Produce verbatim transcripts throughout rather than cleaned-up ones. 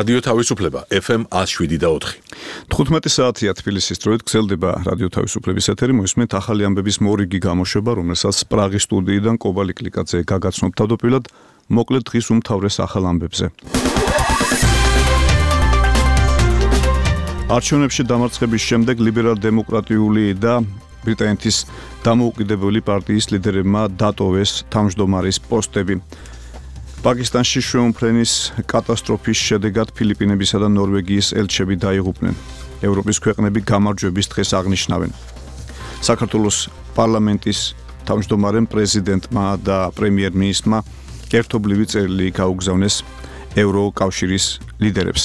რადიო თავისუფლება ეფ ემ one oh seven და four. თხუთმეტი საათია თბილისის დროით გრძელდება რადიო თავისუფლების ეთერი. მოისმენთ ახალი ამბების მორიგი გამოშვება, რომელსაც პრაღის სტუდიიდან კობალი კლიკაძე გაგაცნობ თავდაპირველად. მოკლედ დღის უმთავრეს ახალ ამბებზე. არჩევნებში დამარცხების შემდეგ ლიბერალ-დემოკრატიული და ბრიტანეთის დამოუკიდებელი პარტიის ლიდერებმა დატოვეს თავმჯდომარის პოსტები. პაკისტანში შვეულმფრენის კატასტროფის შედეგად ფილიპინებისა და ნორვეგიის ელჩები დაიღუპნენ. ევროპის ქვეყნები გამარჯვების დღეს აღნიშნავენ. საქართველოს პარლამენტის თავმჯდომარემ პრეზიდენტმა და პრემიერ-მინისტრმა ერთობლივი წერილი გაუგზავნეს ევროკავშირის ლიდერებს.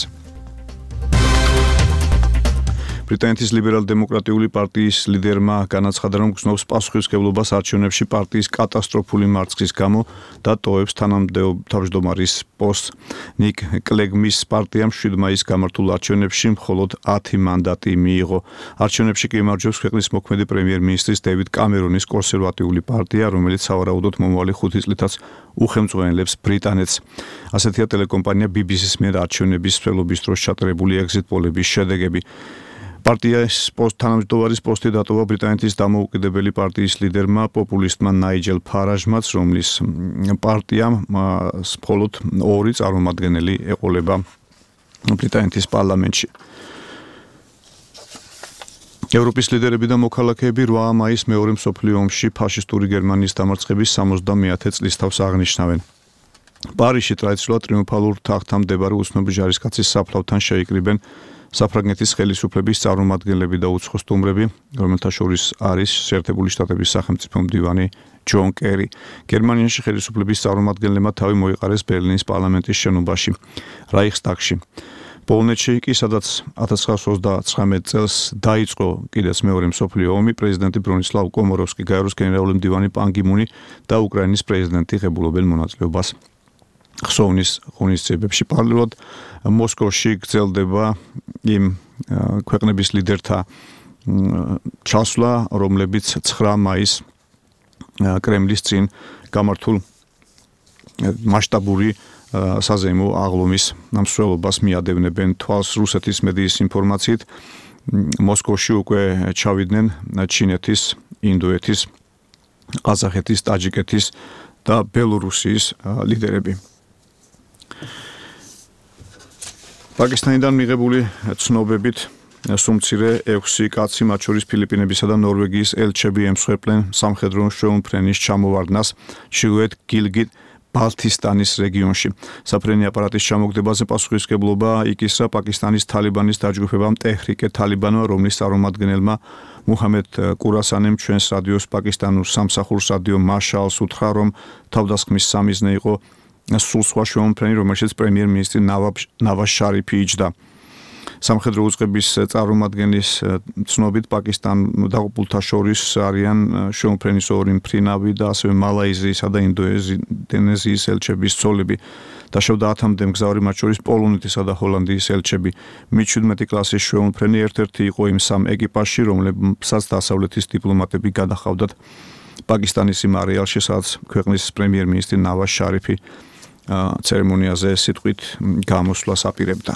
ბრიტანეთის ლიბერალ-დემოკრატიული პარტიის ლიდერმა განაცხადა, რომ გრძნობს პასუხისმგებლობას არჩევნებში პარტიის კატასტროფული მარცხის გამო და ტოვებს თავმჯდომარის პოსტს. ნიკ კლეგმის პარტიამ შვიდ მაისს გამართულ არჩევნებში მხოლოდ ათი მანდატი მიიღო. არჩევნებში კი იმარჯვებს ქვეყნის მოქმედი პრემიერ-მინისტრის დევიდ კამერონის კონსერვატიული პარტია, რომელიც სავარაუდოდ მომავალი ხუთი წლითაც უხელმძღვანელებს ბრიტანეთს. ასეთია ტელეკომპანია ბი ბი სის მიერ არჩევნების მსვლელობის დროს ჩატარებული ეგზიტ პოლების შედეგები. პარტიის თანამჯდომარის პოსტი დატოვა ბრიტანეთის დამოუკიდებელი პარტიის ლიდერმა პოპულისტმა ნაიჯელ ფარაჟმაც, რომლის პარტიამ მხოლოდ ორი წარმომადგენელი ეყოლება ბრიტანეთის პარლამენტში. ევროპის ლიდერები და მოქალაქეები რვა მაისს მეორე მსოფლიო ომში ფაშისტური გერმანიის დამარცხების სამოცდამეათე წლისთავს აღნიშნავენ. პარიზში ტრადიციულად ტრიუმფალურ თაღთან მდებარე უცნობი ჯარისკაცის საფლავთან შეიკრიბენ საფრანგეთის ხელისუფლების წარმომადგენლები და უცხო სტუმრები, რომელთა შორის არის შეერთებული შტატების სახელმწიფო მდივანი ჯონ კერი. გერმანიაში ხელისუფლების წარმომადგენლებმა თავი მოიყარეს ბერლინის პარლამენტის შენობაში, რაიხსტაგში. პოლონეთში კი, სადაც ათას ცხრაასი ოცდათხმეტ წელს დაიწყო კიდეც მეორე მსოფლიო ომი, პრეზიდენტი ბრონისლავ კომოროვსკი, გაეროს გენერალური მდივანი პან კი მუნი და უკრაინის პრეზიდენტი ღებულობენ მონაწილეობას ხსოვნის ღონისძიებებში. პარალელურად მოსკოვში გრძელდება იმ ქვეყნების ლიდერთა ჩასვლა, რომლებიც ცხრა მაისს კრემლის წინ გამართულ მასშტაბური საზეიმო აღლუმის მსვლელობას მიადევნებენ. თვალს რუსეთის მედიის ინფორმაციით მოსკოვში უკვე ჩავიდნენ ჩინეთის, ინდოეთის, ყაზახეთის, ტაჯიკეთის და ბელორუსიის ლიდერები. პაკისტანიდან მიღებული ცნობებით სუმცირე ექვსი კაცი, მათ შორის ფილიპინებისა და ნორვეგიის ელჩები ემსხვერპლენ სამხედრო შვეულმფრენის ჩამოვარდნას ჩრდილოეთ გილგიტ ბალტისტანის რეგიონში. საფრენი აპარატის ჩამოგდებაზე პასუხისმგებლობა იკისრა პაკისტანის თალიბანის დაჯგუფებამ ტეჰრიკე თალიბანმა, რომლის წარმომადგენელმა მუჰამედ კურასანემ ჩვენს რადიოს პაკისტანურ სამსახურს რადიო მარშალს უთხრა, რომ თავდასხმის სამიზნე იყო სულ სხვა შვეულმფრენი, რომელშიც პრემიერ-მინისტრი ნავაზ შარიფი იჯდა. სამხედრო უწყების წარმომადგენლის ცნობით პაკისტან დაღუპულთა შორის არიან შვეულმფრენის ორი მფრინავი და ასევე მალაიზიისა და ინდონეზიის ელჩების ცოლები. დაშავდა ათამდე მგზავრი, მათ შორის პოლონეთისა და ჰოლანდიის ელჩები. მეჩვიდმეტი კლასის შვეულმფრენი ერთ-ერთი იყო იმ სამ ეკიპაჟში, რომლებსაც დასავლეთის დიპლომატები გადაჰყავდათ პაკისტანის იმ არეალში, სადაც ქვეყნის პრემიერ-მინისტრი ნავაზ შარიფი ცერემონიაზე სიტყვით გამოსვლას აპირებდა.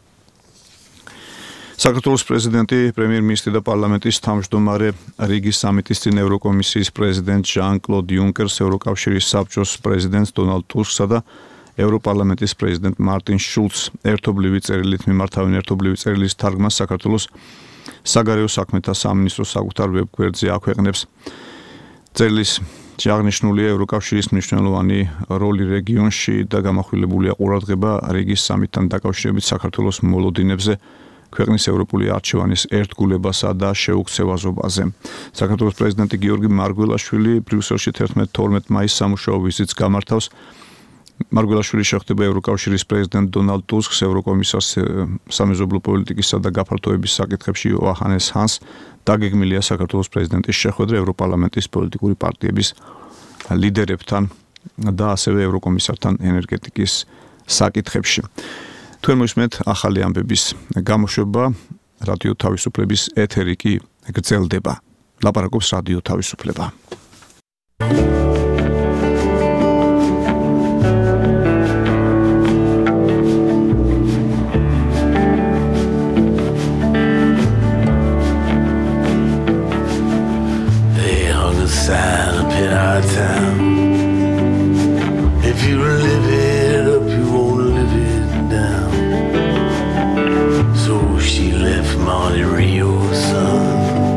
საქართველოს პრეზიდენტი, პრემიერ-მინისტრი და პარლამენტის თავმჯდომარე რიგის სამიტის წინ ევროკომისიის პრეზიდენტ ჟან-კლოდ იუნკერს, ევროკავშირის საბჭოს პრეზიდენტს დონალდ ტუსკსა და ევროპარლამენტის პრეზიდენტ მარტინ შულცს ერთობლივი წერილით მიმართავენ. ერთობლივი წერილის თარგმანს საქართველოს საგარეო საქმეთა სამინისტრო საკუთარ ვებგვერდზე აქვეყნებს. წერილის აღნიშნულია ევროკავშირის მნიშვნელოვანი როლი რეგიონში და გამახვილებულია ყურადღება რიგის სამიტთან დაკავშირებით საქართველოს მოლოდინებზე, ქვეყნის ევროპული არჩევანის ერთგულებასა და შეუქცევაზობაზე. საქართველოს პრეზიდენტი გიორგი მარგველაშვილი ბრიუსელში თერთმეტ თორმეტ მაისს სამუშაო ვიზიტს გამართავს. მარგველაშვილი შეხვდება ევროკავშირის პრეზიდენტ დონალდ ტუსკს, ევროკომისარს სამეზობლო პოლიტიკისა და გაფართოების საკითხებში იოჰანეს ჰანს. დაგეგმილია საქართველოს პრეზიდენტის შეხვედრა ევროპარლამენტის პოლიტიკური პარტიების ლიდერებთან და ასევე ევროკომისართან ენერგეტიკის საკითხებში. თქვენ მოისმენთ ახალი ამბების გამოშვება, რადიო თავისუფლების ეთერი კი გრძელდება. ლაპარაკობს რადიო თავისუფლება. a sign up in our town. If you live it up, you won't live it down. So she left Monte Rio, son,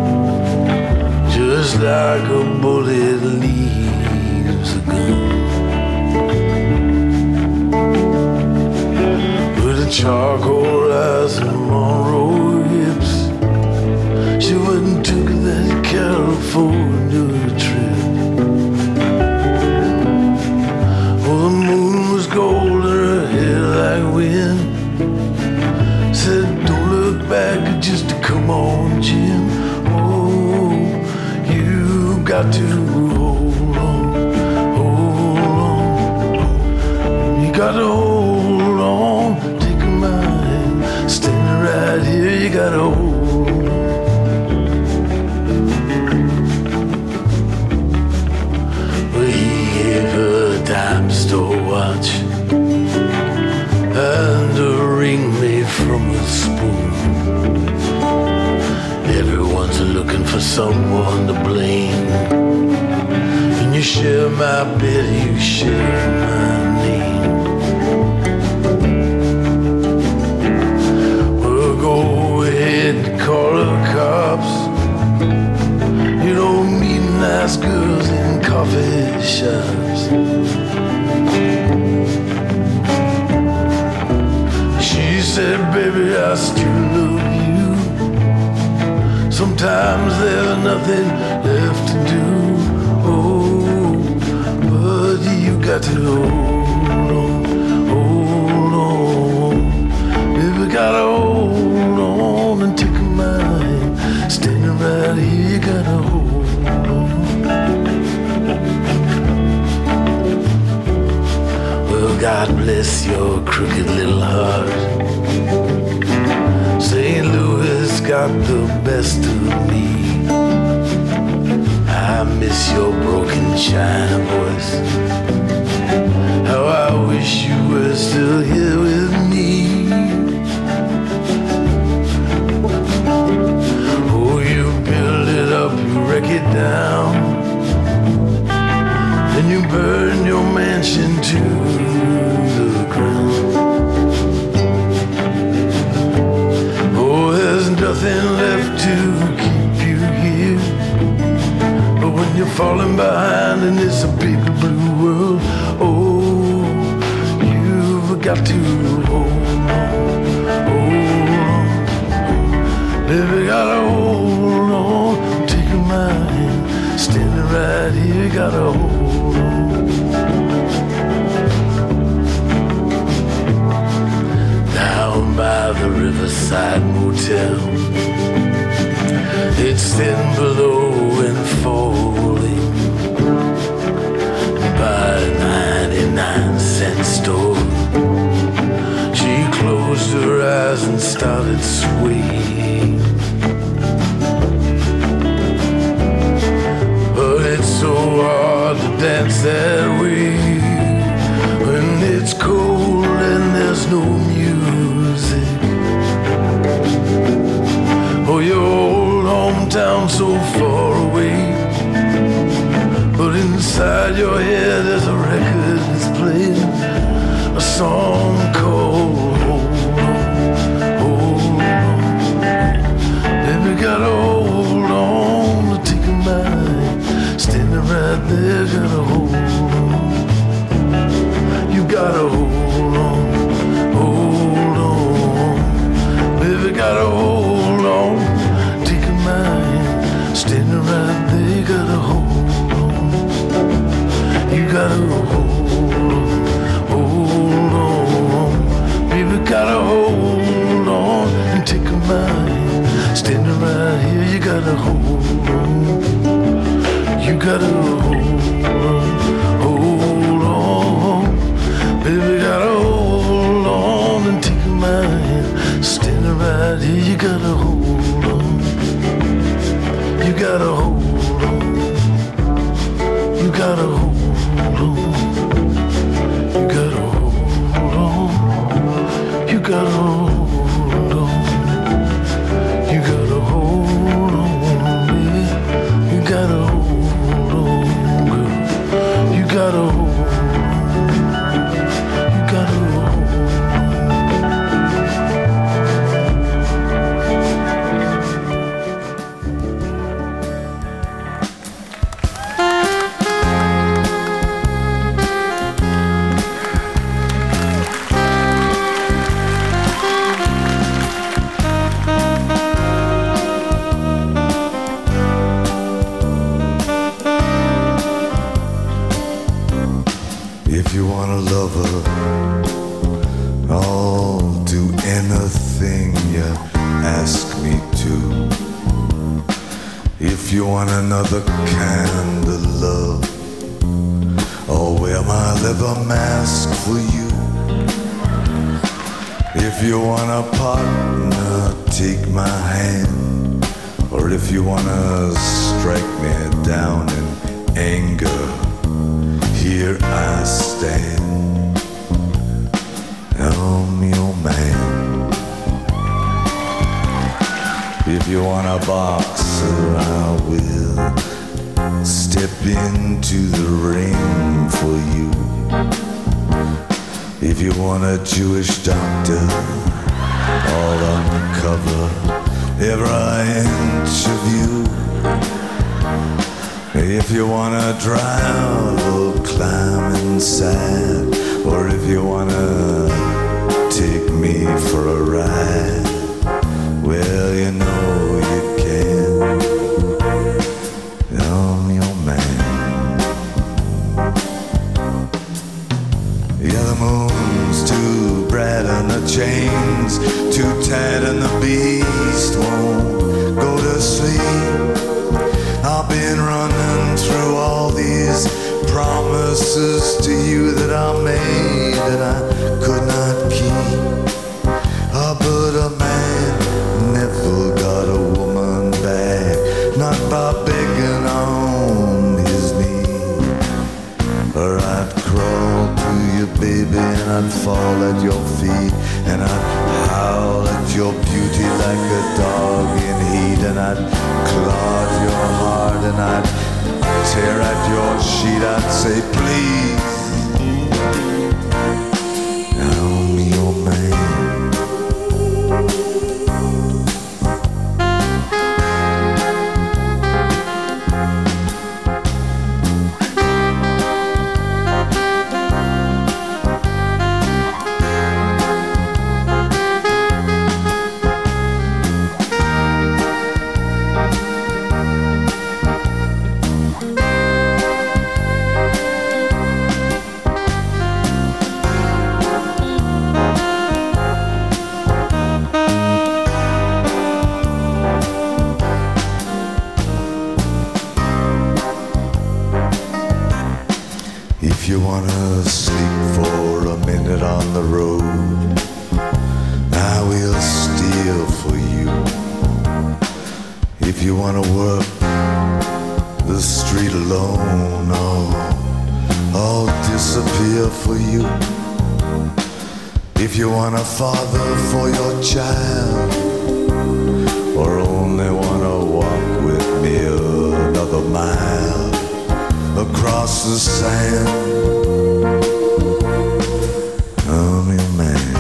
just like a bullet leaves a gun. With a charcoal eyes and Monroe hips, she went and took that California trip. Oh, the moon was gold and her hair like wind. Said, don't look back, just to come on, Jim. Oh, you got to hold on, hold on. You got to hold on, take my hand, standing right here, you got to hold on. Dime store watch and a ring made from a spoon. Everyone's looking for someone to blame. When you share my bed, you share my name. Well, go ahead and call the cops. You don't meet nice girls in coffee shops. She said, baby, I still love you. Sometimes there's nothing left to do. Oh, but you got to hold on, hold on. Baby, gotta hold on and take my hand. Standing right here, you gotta hold on. Well, God bless your crooked little heart. Saint Louis got the best of me. I miss your broken China voice. How I wish you were still here with me. Oh, you build it up, you wreck it down, then you burn your mansion to the ground. Oh, there's nothing left to keep you here. But when you're falling behind and it's a big blue world, oh, you've got to hold on, hold on. Baby, gotta hold on, take my hand, standing right here, gotta hold on. Down by the Riverside Motel, it's thin below and falling. By a ninety-nine cent store, she closed her eyes and started swaying. But it's so hard to dance that way when it's cold and there's no music. Oh, your old hometown so far away, but inside your head there's a record that's playing a song called Hold On, Hold On. Baby, gotta hold on to take a mind, standing right there, gotta hold on. You gotta hold on, hold on. Baby, gotta hold on, take a mind, standing right there, gotta hold on. You gotta hold on, hold on. Baby, gotta hold on and take a mind, standing right here, you gotta hold on. You gotta hold on, hold on. Baby, gotta hold on and take my hand, standing right here, you gotta hold on. You gotta hold on. You gotta hold on. You gotta hold on. You gotta hold on. You gotta hold on, baby. You gotta hold on. If you want a lover, I'll do anything you ask me to. If you want another kind of love, I'll wear my leather mask for you. If you want a partner, take my hand. Or if you wanna strike me down in anger, here I stand. I'm your man. If you want a boxer, I will step into the ring for you. If you want a Jewish doctor, I'll uncover every inch of you. If you wanna drive or climb inside, or if you wanna take me for a ride, well, you know you can. I'm your man. Yeah, the moon's too bright and the chains too tight and the beast won't go to sleep. I've been running through all these promises to you that I made and I could not keep. Oh, but a man never got a woman back, not by begging on his knee. Or I'd crawl to you, baby, and I'd fall at your feet, and I'd howl at your beauty like a dog in heat, and I'd claw at your heart, and I'd tear at your sheet. I'd say, please, I'm your man. If you wanna sleep for a minute on the road, I will steal for you. If you wanna work the street alone, oh, I'll disappear for you. If you want a father for your child, or only wanna walk with me another mile across the sand, I'm your man.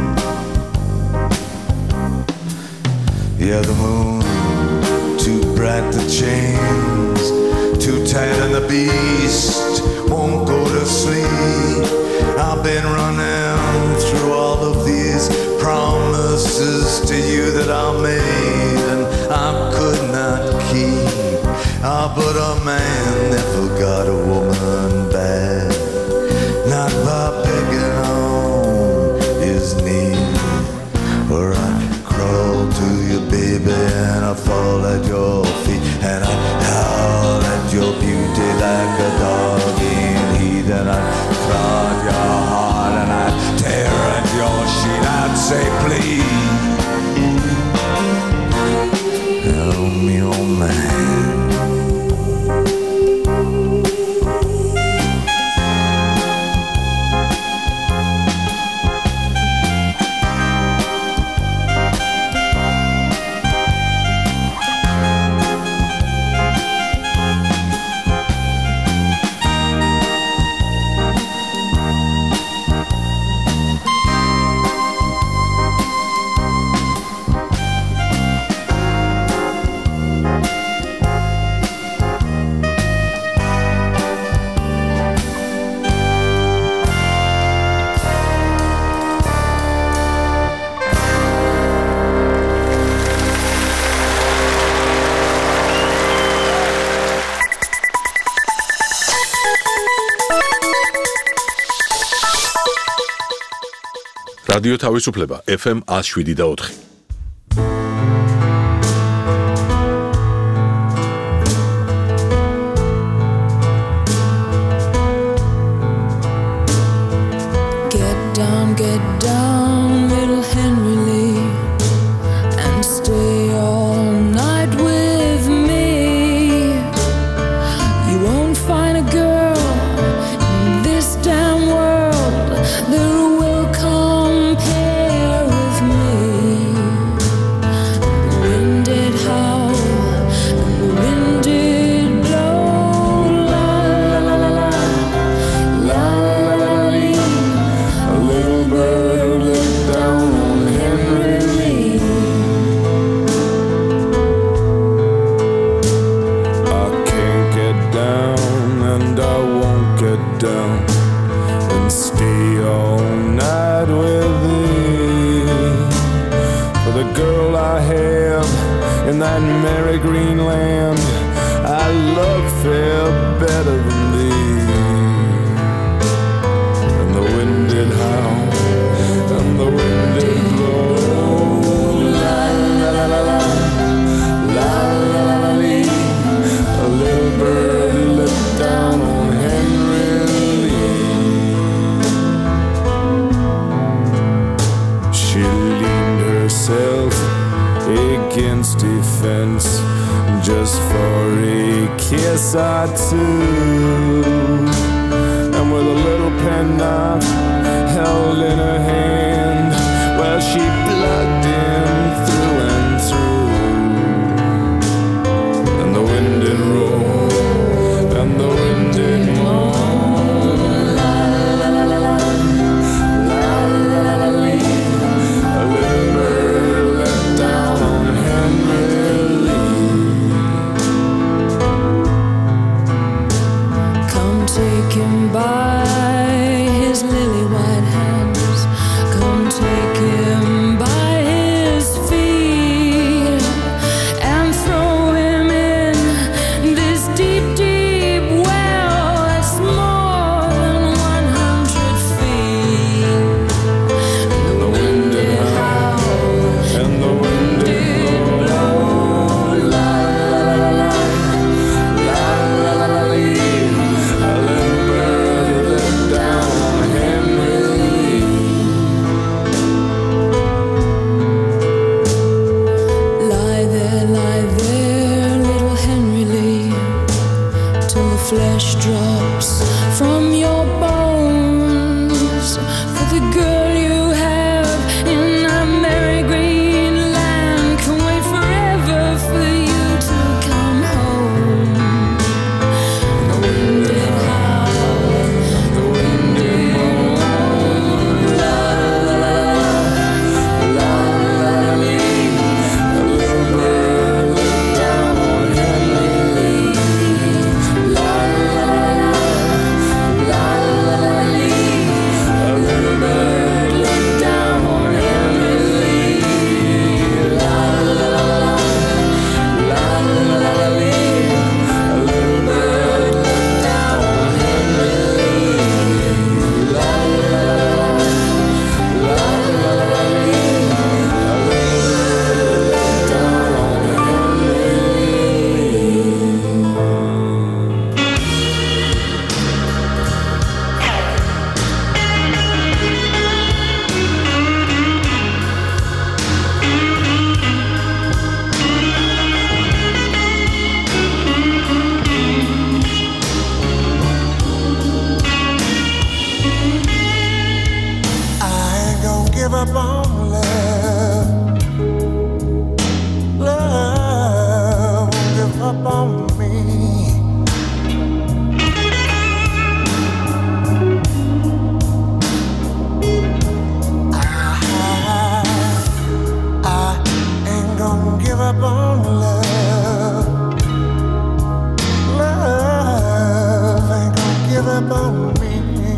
Yeah, the moon too bright, the chains too tight, and the beast won't go to sleep. I've been running through all of these promises to you that I made and I could not keep. Ah, but a man never got a woman back, not by begging on his knee. Or I'd crawl to you, baby, and I'd fall at your feet, and I'd howl at your beauty like a dog in heat, and I'd რადიო თავისუფლება ეფ ემ one oh seven და four. Get down, get down, little Henry Lee, and stay all night with me. You won't find a girl in this damn world that will compare with me. The wind did howl and the wind did blow, la la la la la la la la. A little bird looked down on Henry Lee. I can't get down and I won't get down and stay all night with thee. For the girl I have in that merry green land, I love fair better than thee. And the wind did howl and the wind did blow, la la la la la la la la lee. A little bird looked down on Henry Lee. She leaned herself against a fence just for a kiss or two, and with a little penknife held in her hand, well, she plugged him through and through. And the wind did roll and the wind did moan, la la la la la la la la la lee. A little bird let down on Henry Lee. Come take him by his lily white hands. Come take him by his feet and throw him in this deep, deep well that's more than one hundred feet. And the wind did howl and the wind did blow, la la la la la la la la lee. A little bird let down on Henry Lee. Lie there, lie there, little Henry Lee, till the flesh drops from your bones. For the girl you have in that merry green land can wait forever for you to come home. The wind did howl, the wind did moan, la la la la la la lee. A little bird looked down on Henry Lee, la la la la la la lee. A little bird looked down on Henry Lee, la la la la la la la lee. A little bird looked down on Henry Lee, la la la la la la lee. A little bird looked down on Henry I ain't gonna give up on love. Love won't give up on me. I, I ain't gonna give up on love. Love ain't gonna give up on me.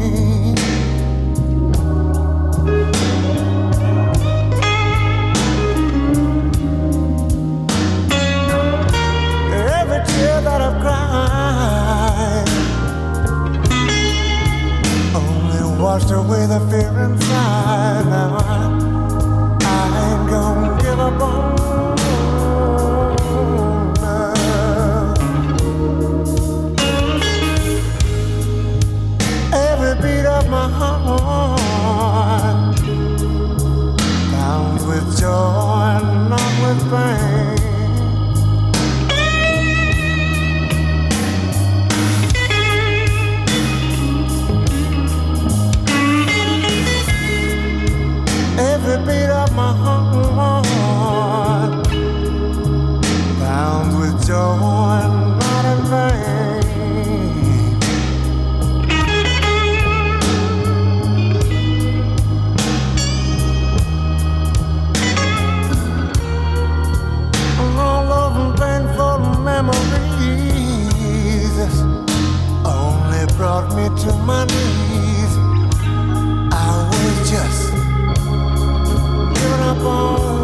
Every tear that I've cried, only one washed away the fear inside. Now I, I ain't gonna give up on love. Every beat of my heart bound with joy and not with pain. Every beat of my heart bound with joy and not in vain. All of them painful memories only brought me to my knees. I was just giving up on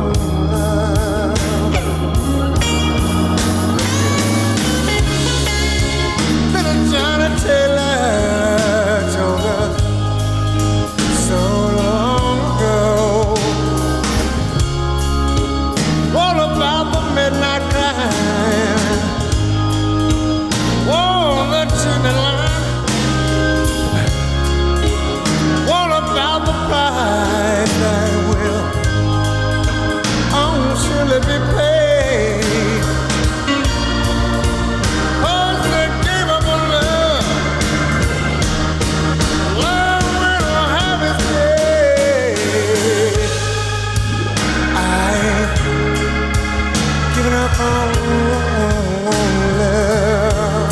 love. Little Johnny Taylor told us so long ago all about the midnight crying, oh, the chimney line, all about the price that will surely be paid. Oh, they gave up on love. Love will have its day. I ain't giving up on love.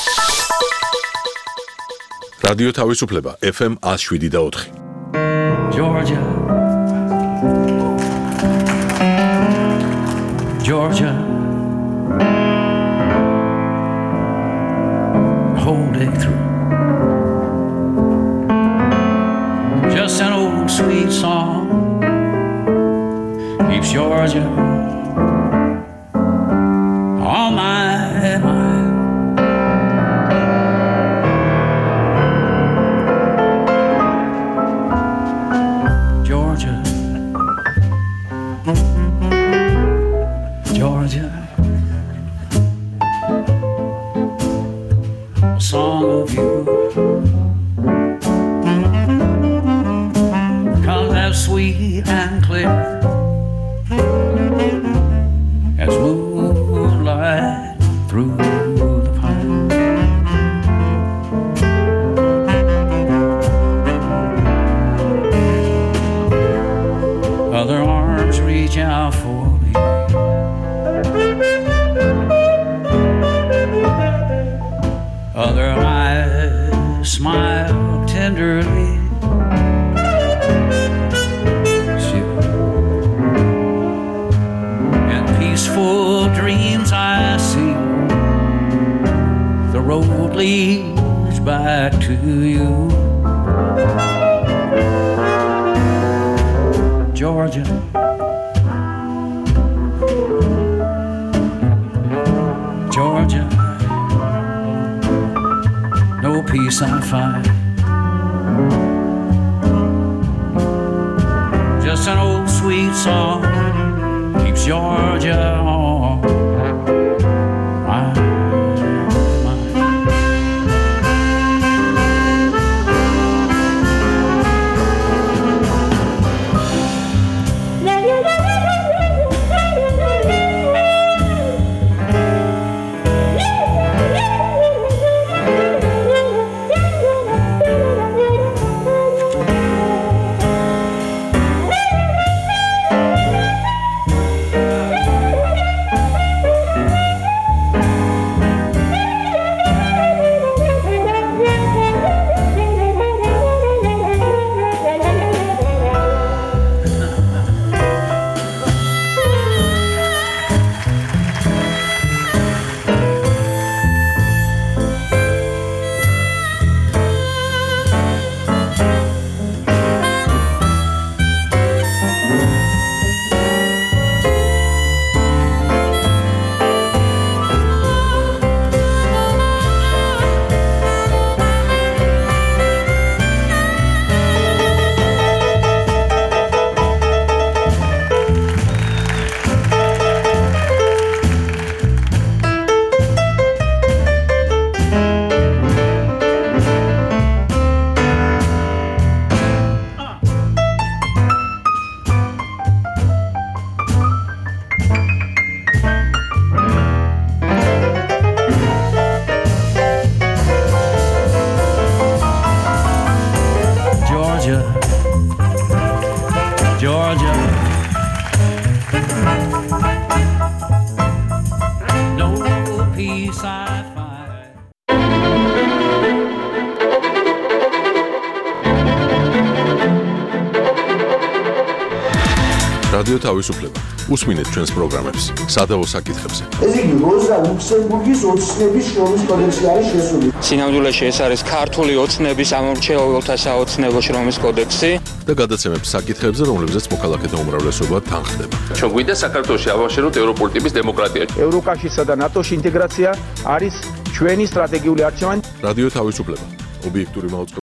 რადიო თავისუფლება ეფ ემ one oh seven point four. Georgia, Georgia, the whole day through. Just an old sweet song keeps Georgia on my mind. Georgia, Georgia, a song of you comes as sweet and clear as moonlight through the pine. Other arms reach out for me, other eyes smile tenderly. Peaceful dreams I see, the road leads back to you. Georgia, Georgia, no peace I find, just an old sweet song keeps Georgia on my mind. Georgia, no peace I find. რადიო თავისუფლება. უსმინეთ ჩვენს პროგრამებს სადავო საკითხებზე. ეს იგი როზა ლუქსემბურგის ოცნების შრომის კოდექსი არის შესული. სინამდვილეში ეს არის ქართული ოცნების ამომრჩეველთა საოცნებო შრომის კოდექსი და გადაცემებს საკითხებზე, რომლებზეც მოქალაქეთა უმრავლესობა თანხდება. ჩვენ გვინდა საქართველოში ავაშენოთ ევროპული ტიპის დემოკრატია. ევროკავშირსა და ნატოში ინტეგრაცია არის ჩვენი სტრატეგიული არჩევანი. რადიო თავისუფლება. ობიექტური მაუწყებლობა